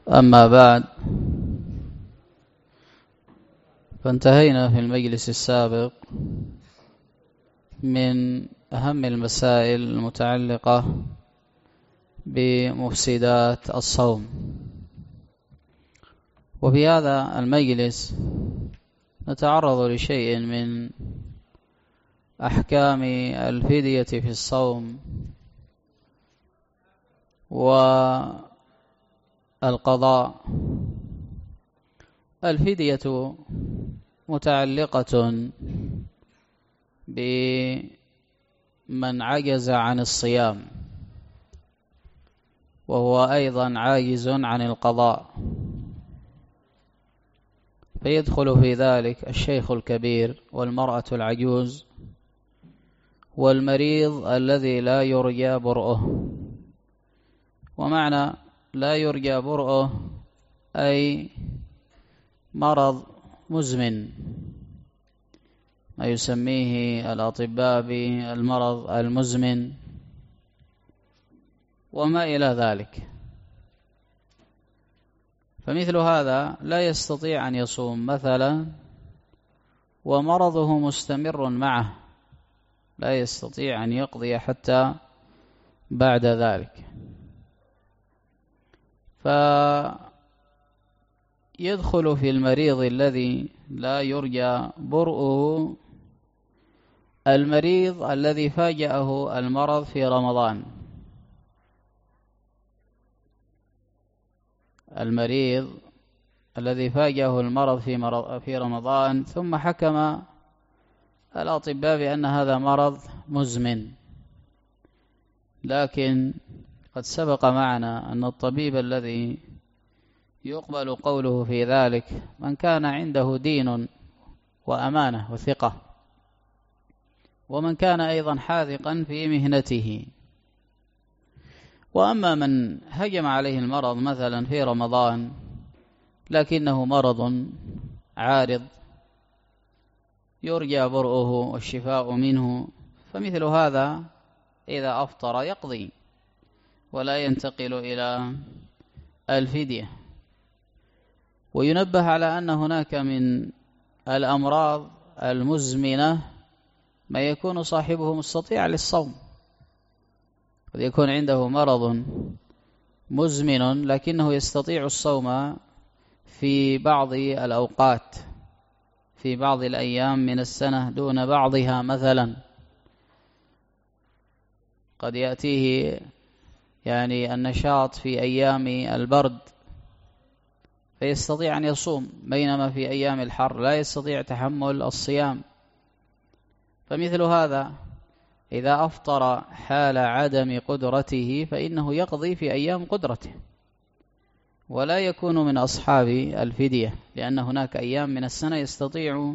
أما بعد، فانتهينا في المجلس السابق من أهم المسائل المتعلقة بمفسدات الصوم، وفي هذا المجلس نتعرض لشيء من أحكام الفدية في الصوم والقضاء. الفدية متعلقة بمن عجز عن الصيام، وهو أيضا عاجز عن القضاء، فيدخل في ذلك الشيخ الكبير والمرأة العجوز والمريض الذي لا يرجى برؤه. ومعنى لا يرجى برؤه أي مرض مزمن، ما يسميه الأطباء بالمرض المزمن وما إلى ذلك. فمثل هذا لا يستطيع أن يصوم مثلا ومرضه مستمر معه، لا يستطيع أن يقضي حتى بعد ذلك، فيدخل في المريض الذي لا يرجى برؤه المريض الذي فاجأه المرض في رمضان. المريض الذي فاجأه المرض في رمضان، ثم حكم الأطباء بأن هذا مرض مزمن، لكن قد سبق معنا أن الطبيب الذي يقبل قوله في ذلك من كان عنده دين وأمانة وثقة، ومن كان أيضا حاذقا في مهنته. وأما من هجم عليه المرض مثلا في رمضان لكنه مرض عارض يرجى برؤه والشفاء منه، فمثل هذا إذا أفطر يقضي ولا ينتقل إلى الفدية. وينبه على أن هناك من الأمراض المزمنة ما يكون صاحبه مستطيع للصوم، قد يكون عنده مرض مزمن لكنه يستطيع الصوم في بعض الأوقات، في بعض الأيام من السنة دون بعضها. مثلا قد يأتيه النشاط في أيام البرد فيستطيع أن يصوم، بينما في أيام الحر لا يستطيع تحمل الصيام. فمثل هذا إذا أفطر حال عدم قدرته فإنه يقضي في أيام قدرته، ولا يكون من أصحاب الفدية، لأن هناك أيام من السنة يستطيع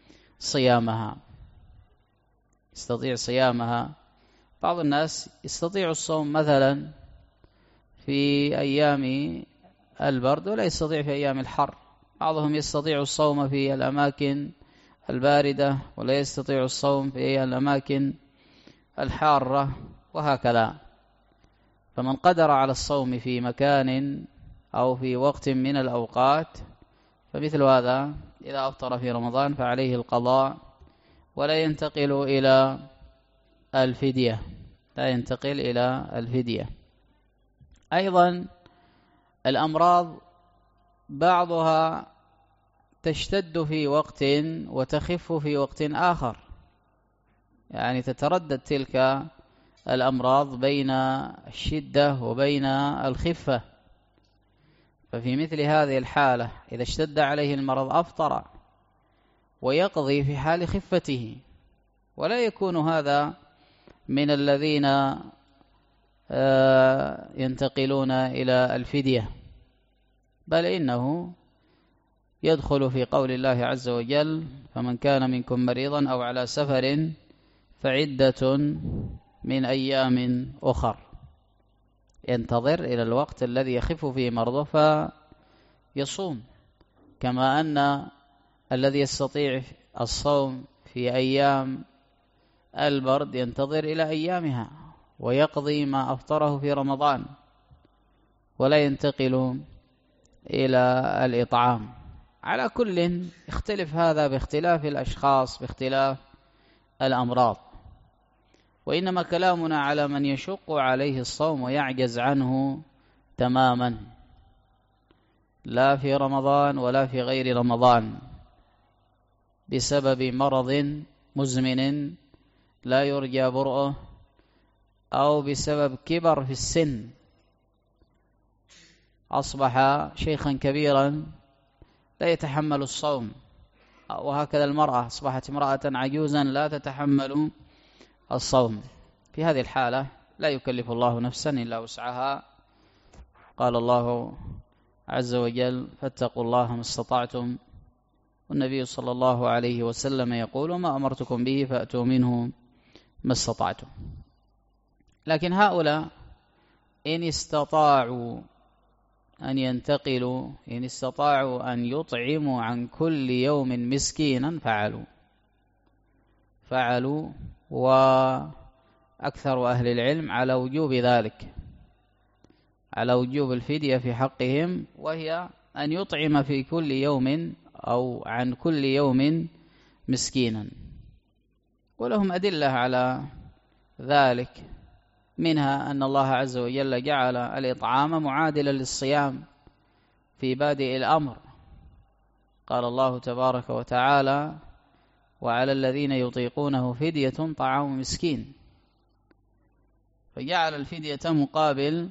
صيامها. بعض الناس يستطيع الصوم مثلا في أيام البرد ولا يستطيع في أيام الحر، بعضهم يستطيع الصوم في الأماكن الباردة ولا يستطيع الصوم في الأماكن الحارة، وهكذا. فمن قدر على الصوم في مكان أو في وقت من الأوقات فمثل هذا إذا أفطر في رمضان فعليه القضاء ولا ينتقل إلى الفدية. أيضا الأمراض بعضها تشتد في وقت وتخف في وقت آخر، تتردد تلك الأمراض بين الشدة وبين الخفة. ففي مثل هذه الحالة إذا اشتد عليه المرض أفطر ويقضي في حال خفته، ولا يكون هذا من الذين ينتقلون إلى الفدية، بل إنه يدخل في قول الله عز وجل فمن كان منكم مريضا أو على سفر فعدة من أيام أخر، ينتظر إلى الوقت الذي يخف فيه مرضه فيصوم، كما أن الذي يستطيع الصوم في أيام البرد ينتظر إلى أيامها ويقضي ما أفطره في رمضان ولا ينتقل إلى الإطعام. على كل يختلف هذا باختلاف الأشخاص باختلاف الأمراض، وإنما كلامنا على من يشق عليه الصوم ويعجز عنه تماما، لا في رمضان ولا في غير رمضان، بسبب مرض مزمن لا يرجى برؤه، أو بسبب كبر في السن، أصبح شيخا كبيرا لا يتحمل الصوم، وهكذا المرأة أصبحت امرأة عجوزا لا تتحمل الصوم. في هذه الحالة لا يكلف الله نفسا إلا وسعها. قال الله عز وجل: فاتقوا الله ما استطعتم، والنبي صلى الله عليه وسلم يقول: ما أمرتكم به فأتوا منه ما استطعتم. لكن هؤلاء إن استطاعوا أن ينتقلوا، إن استطاعوا أن يطعموا عن كل يوم مسكينا فعلوا، وأكثر أهل العلم على وجوب ذلك، على وجوب الفدية في حقهم، وهي أن يطعم في كل يوم أو عن كل يوم مسكينا. ولهم أدلة على ذلك، منها أن الله عز وجل جعل الإطعام معادلا للصيام في بادئ الأمر. قال الله تبارك وتعالى: وعلى الذين يطيقونه فدية طعام مسكين، فجعل الفدية مقابل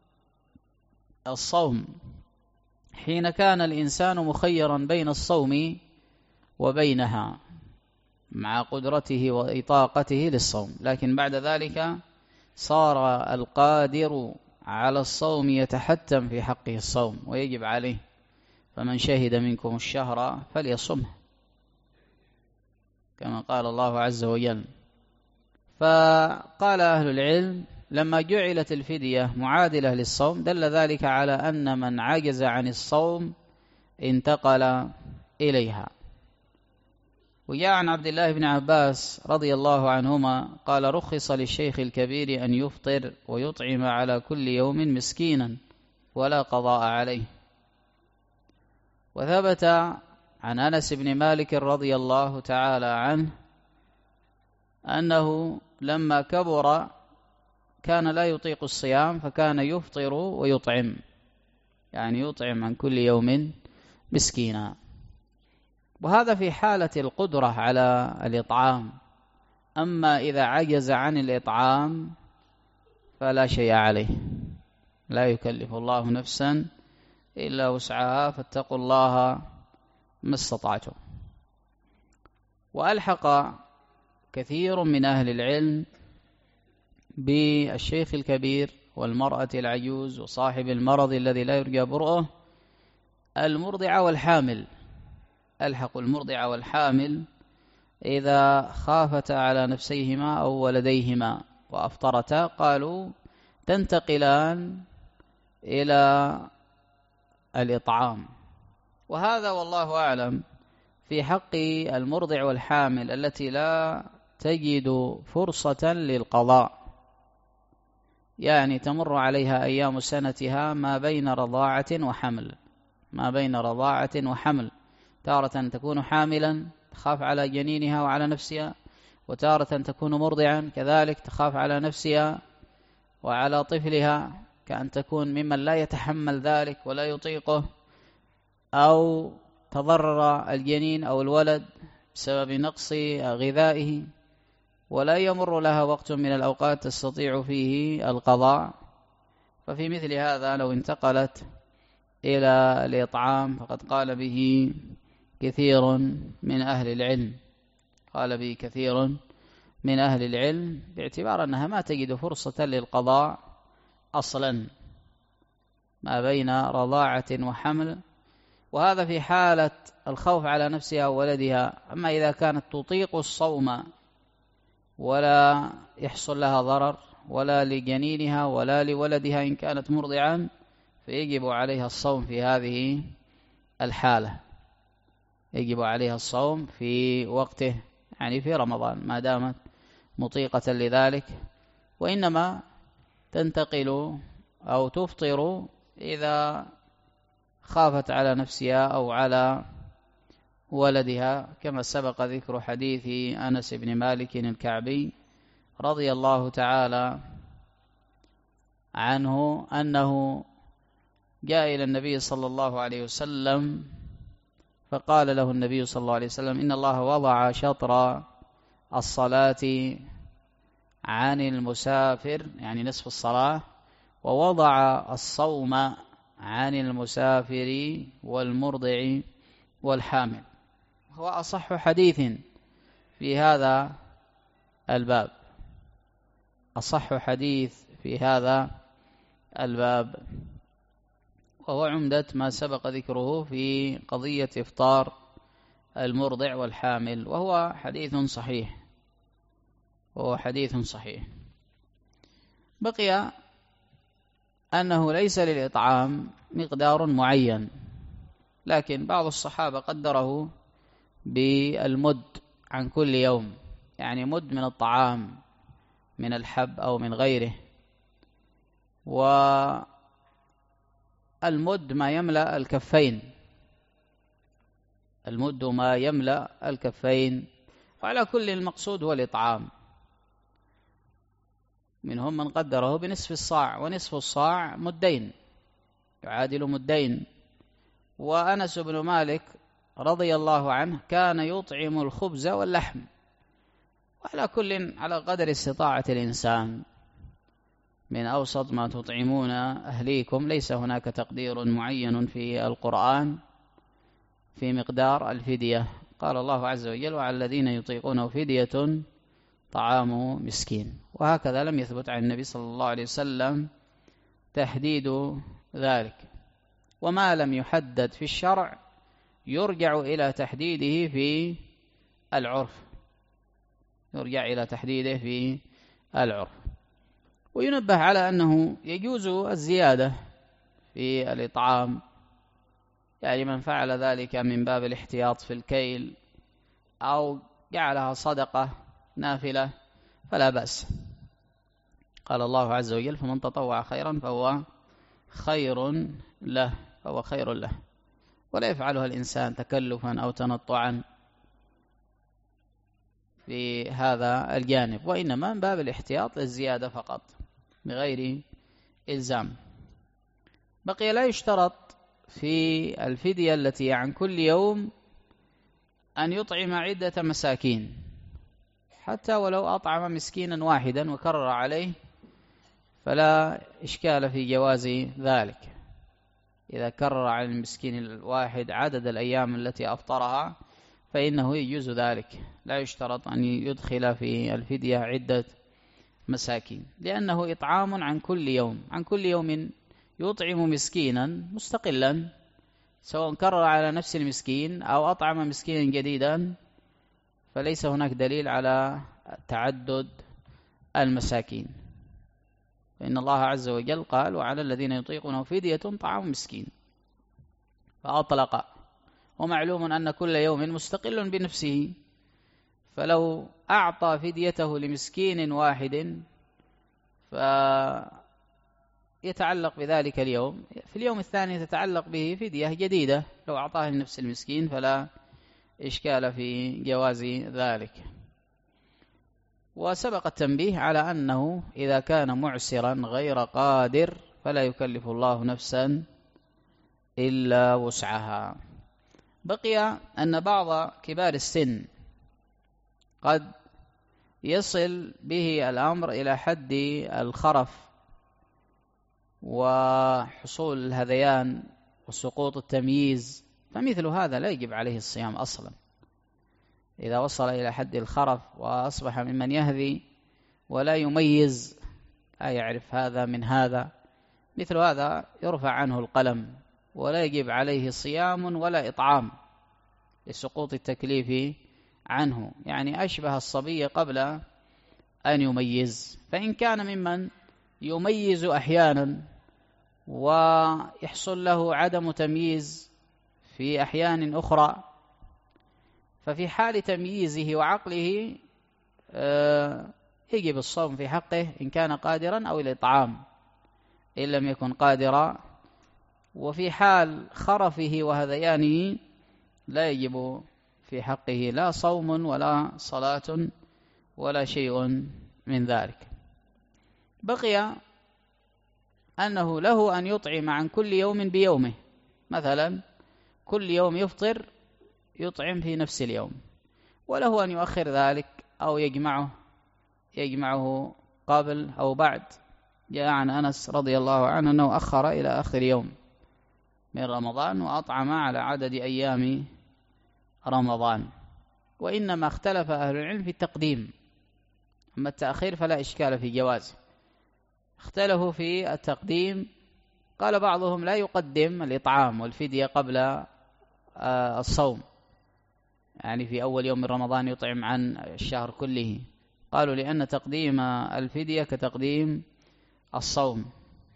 الصوم، حين كان الإنسان مخيرا بين الصوم وبينها مع قدرته وإطاقته للصوم، لكن بعد ذلك صار القادر على الصوم يتحتم في حقه الصوم ويجب عليه، فمن شهد منكم الشهر فليصمه، كما قال الله عز وجل. فقال أهل العلم: لما جعلت الفدية معادلة للصوم دل ذلك على أن من عجز عن الصوم انتقل إليها. وجاء عن عبد الله بن عباس رضي الله عنهما قال: رخص للشيخ الكبير أن يفطر ويطعم على كل يوم مسكينا ولا قضاء عليه. وثبت عن أنس بن مالك رضي الله تعالى عنه أنه لما كبر كان لا يطيق الصيام، فكان يفطر ويطعم، يعني يطعم عن كل يوم مسكينا. وهذا في حالة القدرة على الإطعام. أما إذا عجز عن الإطعام فلا شيء عليه، لا يكلف الله نفسا إلا وسعها، فاتقوا الله ما استطعتم. وألحق كثير من أهل العلم بالشيخ الكبير والمرأة العجوز وصاحب المرض الذي لا يرجى برؤه المرضعة والحامل. ألحق المرضعة والحامل إذا خافتا على نفسيهما أو ولديهما وأفطرتا، قالوا تنتقلان إلى الإطعام. وهذا والله أعلم في حق المرضع والحامل التي لا تجد فرصة للقضاء، يعني تمر عليها أيام سنتها ما بين رضاعة وحمل، ما بين رضاعة وحمل، تارة تكون حاملا تخاف على جنينها وعلى نفسها، وتارة تكون مرضعا كذلك تخاف على نفسها وعلى طفلها، كأن تكون ممن لا يتحمل ذلك ولا يطيقه، أو تضرر الجنين أو الولد بسبب نقص غذائه، ولا يمر لها وقت من الأوقات تستطيع فيه القضاء. ففي مثل هذا لو انتقلت إلى الإطعام فقد قال به كثير من أهل العلم، قال به كثير من أهل العلم، باعتبار أنها ما تجد فرصة للقضاء أصلا ما بين رضاعة وحمل، وهذا في حالة الخوف على نفسها وولدها. أما إذا كانت تطيق الصوم ولا يحصل لها ضرر ولا لجنينها ولا لولدها إن كانت مرضعا، فيجب عليها الصوم في هذه الحالة، يجب عليها الصوم في وقته، يعني في رمضان ما دامت مطيقة لذلك، وإنما تنتقل أو تفطر إذا خافت على نفسها أو على ولدها، كما سبق ذكر حديث أنس بن مالك الكعبي رضي الله تعالى عنه أنه جاء إلى النبي صلى الله عليه وسلم فقال له النبي صلى الله عليه وسلم: إن الله وضع شطر الصلاة عن المسافر، يعني نصف الصلاة، ووضع الصوم عن المسافر والمرضع والحامل. هو أصح حديث في هذا الباب، أصح حديث في هذا الباب، وهو عمدة ما سبق ذكره في قضية إفطار المرضع والحامل، وهو حديث صحيح، وهو حديث صحيح. بقي أنه ليس للإطعام مقدار معين، لكن بعض الصحابة قدره بالمد عن كل يوم، يعني مد من الطعام من الحب أو من غيره، والمد ما يملأ الكفين، المد ما يملأ الكفين، وعلى كل المقصود هو الإطعام. منهم من قدره بنصف الصاع، ونصف الصاع مدين، يعادل مدين. وأنس بن مالك رضي الله عنه كان يطعم الخبز واللحم، وعلى كل على قدر استطاعة الإنسان، من أوسط ما تطعمون أهليكم، ليس هناك تقدير معين في القرآن في مقدار الفدية. قال الله عز وجل: وعلى الذين يطيقونه فدية طعام مسكين. وهكذا لم يثبت عن النبي صلى الله عليه وسلم تحديد ذلك، وما لم يحدد في الشرع يرجع إلى تحديده في العرف، يرجع إلى تحديده في العرف. وينبه على أنه يجوز الزيادة في الإطعام، يعني من فعل ذلك من باب الاحتياط في الكيل أو جعلها صدقة نافلة فلا بأس. قال الله عز وجل: فمن تطوع خيرا فهو خير له، فهو خير له، ولا يفعلها الإنسان تكلفا أو تنطعا في هذا الجانب، وإنما من باب الاحتياط للزيادة فقط بغير إلزام. بقي لا يشترط في الفدية التي عن كل يوم أن يطعم عدة مساكين، حتى ولو أطعم مسكينا واحدا وكرر عليه فلا إشكال في جواز ذلك. إذا كرر على المسكين الواحد عدد الأيام التي أفطرها فإنه يجوز ذلك، لا يشترط أن يدخل في الفدية عدة مساكين، لأنه إطعام عن كل يوم، عن كل يوم يطعم مسكينا مستقلا، سواء كرر على نفس المسكين أو أطعم مسكينا جديدا، فليس هناك دليل على تعدد المساكين. فإن الله عز وجل قال: وعلى الذين يطيقونه فدية طعام مسكين، فأطلق. ومعلوم أن كل يوم مستقل بنفسه، فلو أعطى فديته لمسكين واحد فيتعلق بذلك اليوم، في اليوم الثاني تتعلق به فدية جديدة، لو أعطاه لنفس المسكين فلا إشكال في جواز ذلك. وسبق التنبيه على أنه إذا كان معسرا غير قادر فلا يكلف الله نفسا إلا وسعها. بقي أن بعض كبار السن قد يصل به الأمر إلى حد الخرف وحصول الهذيان وسقوط التمييز، فمثل هذا لا يجب عليه الصيام أصلا. إذا وصل إلى حد الخرف وأصبح ممن يهذي ولا يميز، لا يعرف هذا من هذا، مثل هذا يرفع عنه القلم ولا يجب عليه صيام ولا إطعام لسقوط التكليف عنه، يعني أشبه الصبي قبل أن يميز. فإن كان ممن يميز أحيانا ويحصل له عدم تمييز في أحيان أخرى، ففي حال تمييزه وعقله يجب الصوم في حقه إن كان قادرا، أو الإطعام إن لم يكن قادرا وفي حال خرفه وهذيانه لا يجب في حقه لا صوم ولا صلاة ولا شيء من ذلك. بقي أنه له أن يطعم عن كل يوم بيومه، مثلا كل يوم يفطر يطعم في نفس اليوم، وله أن يؤخر ذلك أو يجمعه قبل أو بعد. جاء عن أنس رضي الله عنه أنه أخر إلى آخر يوم من رمضان وأطعم على عدد أيام رمضان. وإنما اختلف أهل العلم في التقديم، أما التأخير فلا إشكال في جوازه. اختلفوا في التقديم، قال بعضهم لا يقدم الإطعام والفدية قبل الصوم، يعني في أول يوم من رمضان يطعم عن الشهر كله، قالوا لأن تقديم الفدية كتقديم الصوم.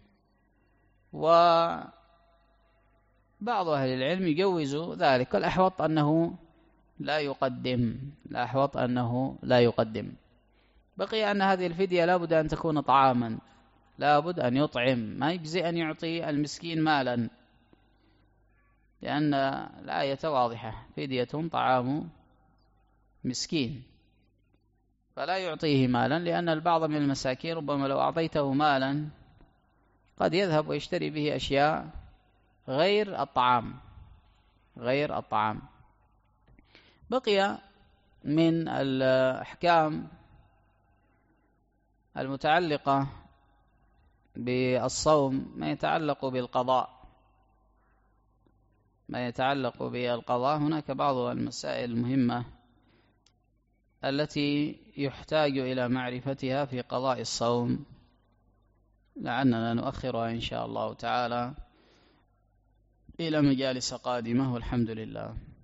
وبعض أهل العلم يجوز ذلك، الأحوط أنه لا يقدم. بقي أن هذه الفدية لابد أن تكون طعاما، لابد أن يطعم، ما يجزي أن يعطي المسكين مالا، لأن الآية واضحة، فدية طعام مسكين، فلا يعطيه مالا، لأن البعض من المساكين ربما لو أعطيته مالا قد يذهب ويشتري به أشياء غير الطعام. بقي من الأحكام المتعلقة بالصوم ما يتعلق بالقضاء. هناك بعض المسائل المهمة التي يحتاج إلى معرفتها في قضاء الصوم، لعلنا نؤخرها إن شاء الله تعالى إلى مجالس قادمة، والحمد لله.